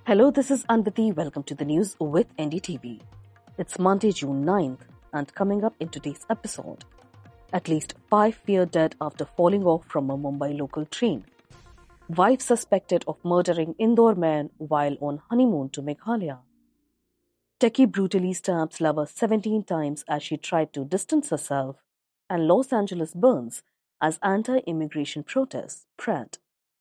Hello, this is Anvati. Welcome to the news with NDTV. It's Monday, June 9th, and coming up in today's episode, at least 5 fear dead after falling off from a Mumbai local train. Wife suspected of murdering Indore man while on honeymoon to Meghalaya. Techie brutally stabs lover 17 times as she tried to distance herself, and Los Angeles burns as anti-immigration protests spread.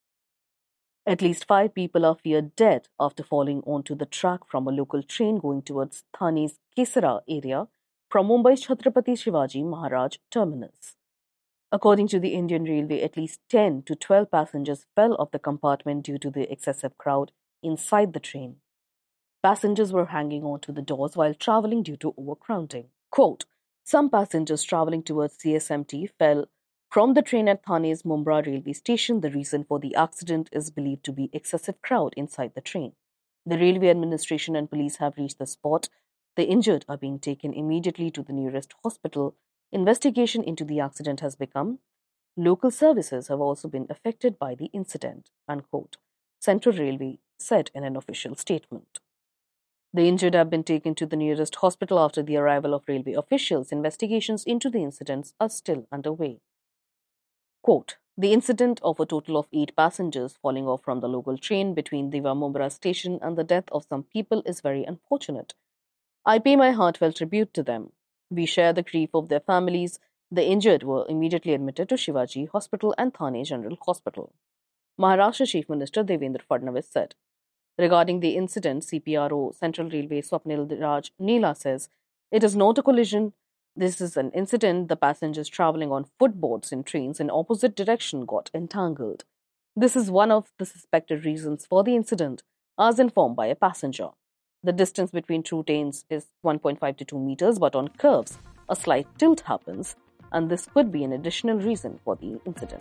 At least 5 people are feared dead after falling onto the track from a local train going towards Thane's Kesara area from Mumbai's Chhatrapati Shivaji Maharaj terminus. According to the Indian Railway, at least 10 to 12 passengers fell off the compartment due to the excessive crowd inside the train. Passengers were hanging onto the doors while traveling due to overcrowding. Quote, some passengers traveling towards CSMT fell from the train at Thane's Mumbai railway station. The reason for the accident is believed to be excessive crowd inside the train. The railway administration and police have reached the spot. The injured are being taken immediately to the nearest hospital. Investigation into the accident has begun. Local services have also been affected by the incident, unquote, Central Railway said in an official statement. The injured have been taken to the nearest hospital after the arrival of railway officials. Investigations into the incidents are still underway. Quote, the incident of a total of 8 passengers falling off from the local train between Diva Mumbai station and the death of some people is very unfortunate. I pay my heartfelt tribute to them. We share the grief of their families. The injured were immediately admitted to Shivaji Hospital and Thane General Hospital. Maharashtra Chief Minister Devendra Fadnavis said. Regarding the incident, CPRO Central Railway Swapnil Raj Neela says, it is not a collision. This is an incident. The passengers traveling on footboards in trains in opposite direction got entangled. This is one of the suspected reasons for the incident, as informed by a passenger. The distance between two trains is 1.5 to 2 meters, but on curves, a slight tilt happens, and this could be an additional reason for the incident.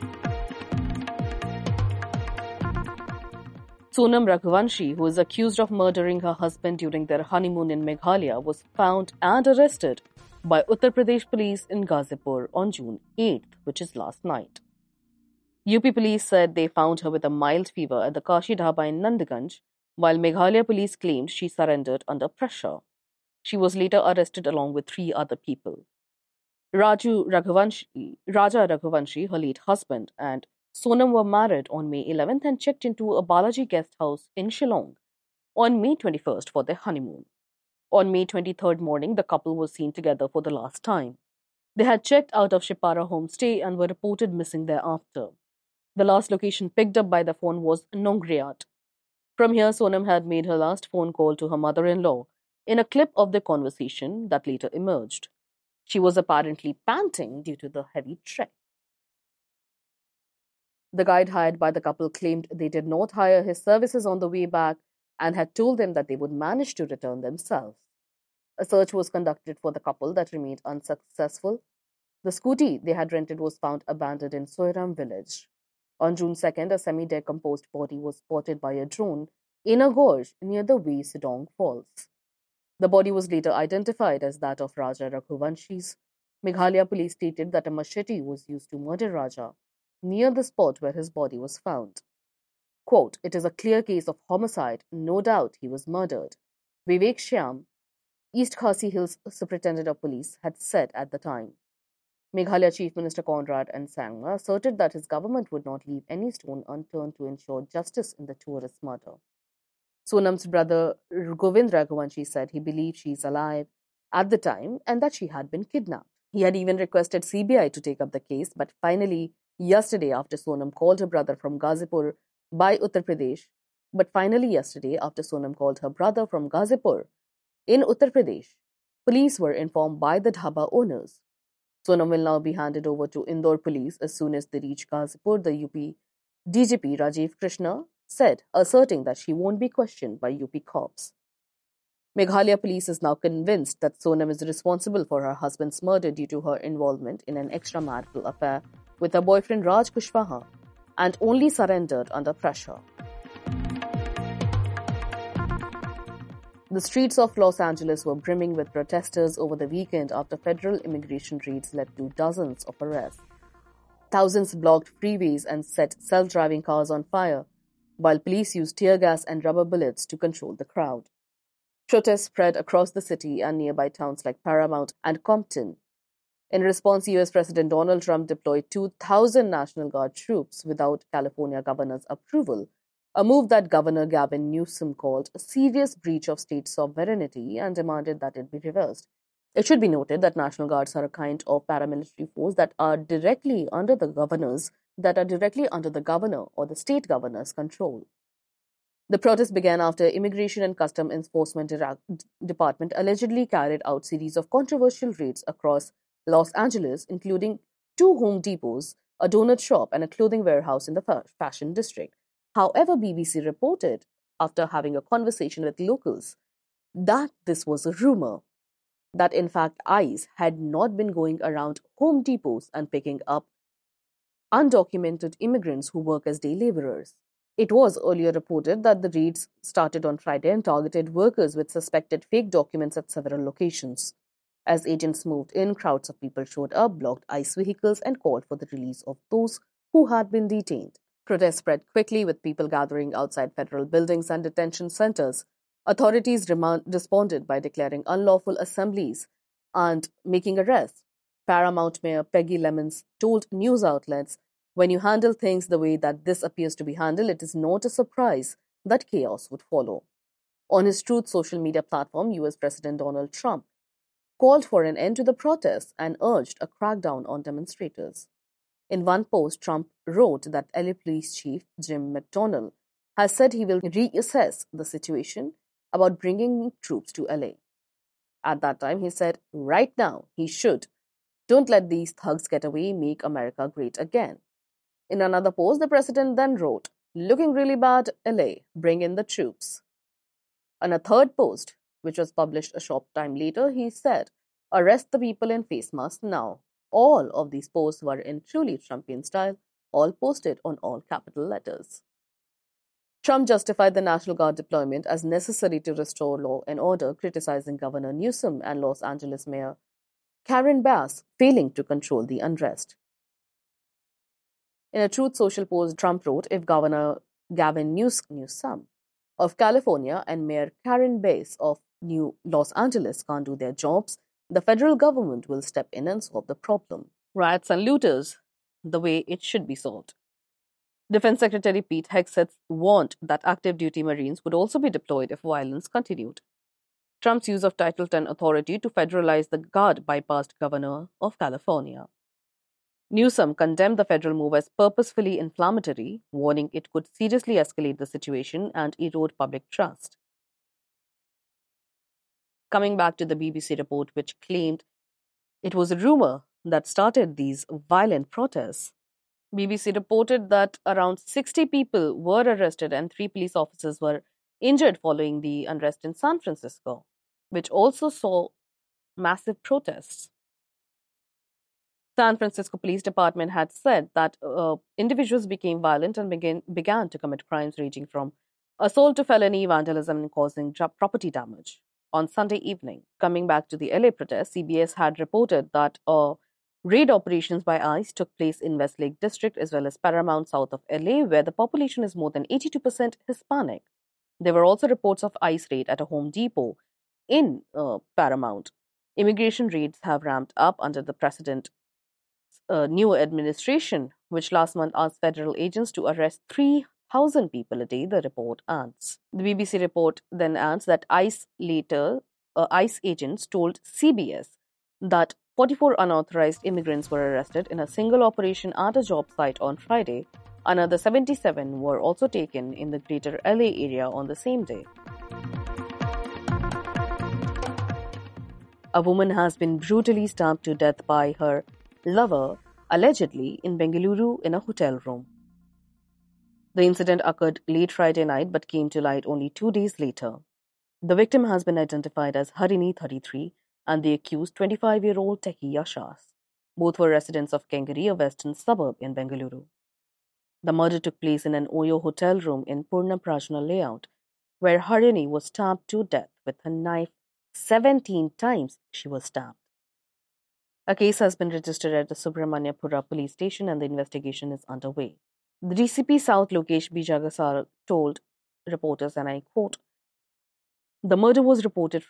Sonam Raghuvanshi, who is accused of murdering her husband during their honeymoon in Meghalaya, was found and arrested by Uttar Pradesh police in Ghazipur on June 8th, which is last night. UP police said they found her with a mild fever at the Kashi Dhaba in Nandganj, while Meghalaya police claimed she surrendered under pressure. She was later arrested along with 3 other people. Raja Raghuvanshi, her late husband, and Sonam were married on May 11th and checked into a Balaji guest house in Shillong on May 21st for their honeymoon. On May 23rd morning, the couple was seen together for the last time. They had checked out of Shipara homestay and were reported missing thereafter. The last location picked up by the phone was Nongriat. From here, Sonam had made her last phone call to her mother-in-law in a clip of the conversation that later emerged. She was apparently panting due to the heavy trek. The guide hired by the couple claimed they did not hire his services on the way back and had told them that they would manage to return themselves. A search was conducted for the couple that remained unsuccessful. The scooty they had rented was found abandoned in Soiram village. On June 2nd, a semi-decomposed body was spotted by a drone in a gorge near the Way Sidong Falls. The body was later identified as that of Raja Raghuvanshi's. Meghalaya police stated that a machete was used to murder Raja near the spot where his body was found. Quote, it is a clear case of homicide. No doubt he was murdered. Vivek Shyam, East Khasi Hills Superintendent of Police, had said at the time. Meghalaya Chief Minister Conrad N. Sangma asserted that his government would not leave any stone unturned to ensure justice in the tourist murder. Sonam's brother Govind Raghuvanshi said he believed she is alive at the time and that she had been kidnapped. He had even requested CBI to take up the case, but finally, yesterday after Sonam called her brother from Ghazipur by Uttar Pradesh, in Uttar Pradesh, police were informed by the dhaba owners. Sonam will now be handed over to Indore police as soon as they reach Ghazipur, the UP DGP Rajiv Krishna said, asserting that she won't be questioned by UP cops. Meghalaya police is now convinced that Sonam is responsible for her husband's murder due to her involvement in an extramarital affair with her boyfriend Raj Kushwaha and only surrendered under pressure. The streets of Los Angeles were brimming with protesters over the weekend after federal immigration raids led to dozens of arrests. Thousands blocked freeways and set self-driving cars on fire. while police used tear gas and rubber bullets to control the crowd. Protests spread across the city and nearby towns like Paramount and Compton. In response, US President Donald Trump deployed 2,000 National Guard troops without California governor's approval, a move that Governor Gavin Newsom called a serious breach of state sovereignty and demanded that it be reversed. It should be noted that National Guards are a kind of paramilitary force that are directly under the governor or the state governor's control. The protest began after Immigration and Custom Enforcement Department allegedly carried out series of controversial raids across Los Angeles, including two Home Depots, a donut shop, and a clothing warehouse in the fashion district. However, BBC reported, after having a conversation with locals, that this was a rumor, that in fact ICE had not been going around Home Depots and picking up undocumented immigrants who work as day laborers. It was earlier reported that the raids started on Friday and targeted workers with suspected fake documents at several locations. As agents moved in, crowds of people showed up, blocked ICE vehicles, and called for the release of those who had been detained. Protests spread quickly, with people gathering outside federal buildings and detention centers. Authorities responded by declaring unlawful assemblies and making arrests. Paramount Mayor Peggy Lemons told news outlets, "When you handle things the way that this appears to be handled, it is not a surprise that chaos would follow." On his Truth social media platform, US President Donald Trump called for an end to the protests and urged a crackdown on demonstrators. In one post, Trump wrote that LA Police Chief Jim McDonnell has said he will reassess the situation about bringing troops to LA. At that time, he said, "Right now, he should. Don't let these thugs get away, make America great again." In another post, the president then wrote, "Looking really bad, LA, bring in the troops." On a third post, which was published a short time later, he said, "Arrest the people in face masks now." All of these posts were in truly Trumpian style, all posted on all capital letters. Trump justified the National Guard deployment as necessary to restore law and order, criticizing Governor Newsom and Los Angeles Mayor Karen Bass failing to control the unrest. In a Truth Social post, Trump wrote, "If Governor Gavin Newsom of California and Mayor Karen Bass of New Los Angeles can't do their jobs, the federal government will step in and solve the problem. Riots and looters, the way it should be solved." Defense Secretary Pete Hegseth warned that active duty Marines would also be deployed if violence continued. Trump's use of Title X authority to federalize the Guard bypassed Governor of California. Newsom condemned the federal move as purposefully inflammatory, warning it could seriously escalate the situation and erode public trust. Coming back to the BBC report, which claimed it was a rumor that started these violent protests, BBC reported that around 60 people were arrested and 3 police officers were injured following the unrest in San Francisco, which also saw massive protests. San Francisco Police Department had said that individuals became violent and began to commit crimes ranging from assault to felony, vandalism, and causing property damage. On Sunday evening, coming back to the LA protests, CBS had reported that raid operations by ICE took place in Westlake District as well as Paramount south of LA, where the population is more than 82% Hispanic. There were also reports of ICE raid at a Home Depot in Paramount. Immigration raids have ramped up under the president's new administration, which last month asked federal agents to arrest 3,000 people a day, the report adds. The BBC report then adds that ICE agents told CBS that 44 unauthorized immigrants were arrested in a single operation at a job site on Friday. Another 77 were also taken in the greater LA area on the same day. A woman has been brutally stabbed to death by her lover, allegedly in Bengaluru in a hotel room. The incident occurred late Friday night but came to light only 2 days later. The victim has been identified as Harini, 33, and the accused, 25-year-old Teki Yashas. Both were residents of Kengari, a western suburb in Bengaluru. The murder took place in an Oyo hotel room in Purna Prajna layout, where Harini was stabbed to death with a knife. 17 times she was stabbed. A case has been registered at the Subramanyapura police station and the investigation is underway. The DCP South Lokesh B. Jagasar told reporters, and I quote, The murder was reported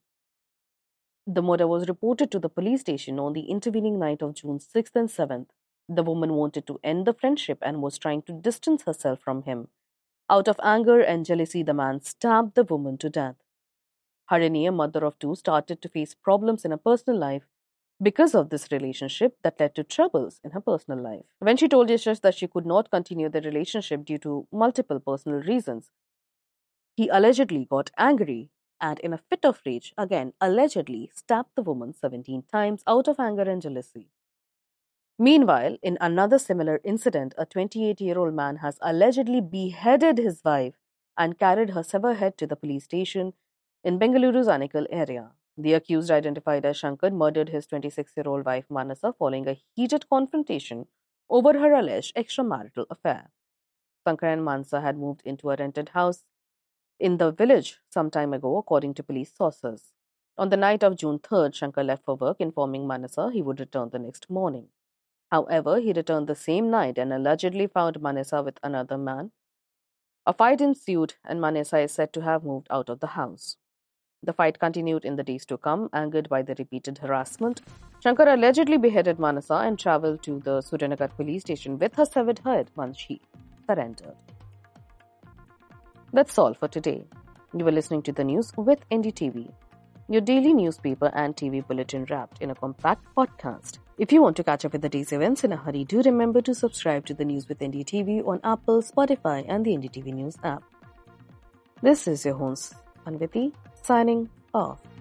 to the police station on the intervening night of June 6th and 7th. The woman wanted to end the friendship and was trying to distance herself from him. Out of anger and jealousy, the man stabbed the woman to death. Harini, a mother of two, started to face problems in her personal life because of this relationship that led to troubles in her personal life. When she told Yashash that she could not continue the relationship due to multiple personal reasons, he allegedly got angry and, in a fit of rage, again allegedly stabbed the woman 17 times out of anger and jealousy. Meanwhile, in another similar incident, a 28-year-old man has allegedly beheaded his wife and carried her severed head to the police station in Bengaluru's Anikal area. The accused, identified as Shankar, murdered his 26-year-old wife Manasa following a heated confrontation over her alleged extramarital affair. Shankar and Manasa had moved into a rented house in the village some time ago, according to police sources. On the night of June 3rd, Shankar left for work, informing Manasa he would return the next morning. However, he returned the same night and allegedly found Manasa with another man. A fight ensued, and Manasa is said to have moved out of the house. The fight continued in the days to come. Angered by the repeated harassment, Shankar allegedly beheaded Manasa and travelled to the Suryanagар police station with her severed head once she surrendered. That's all for today. You were listening to the news with NDTV, your daily newspaper and TV bulletin wrapped in a compact podcast. If you want to catch up with the day's events in a hurry, do remember to subscribe to the News with NDTV on Apple, Spotify and the NDTV News app. This is your host, Anviti, signing off.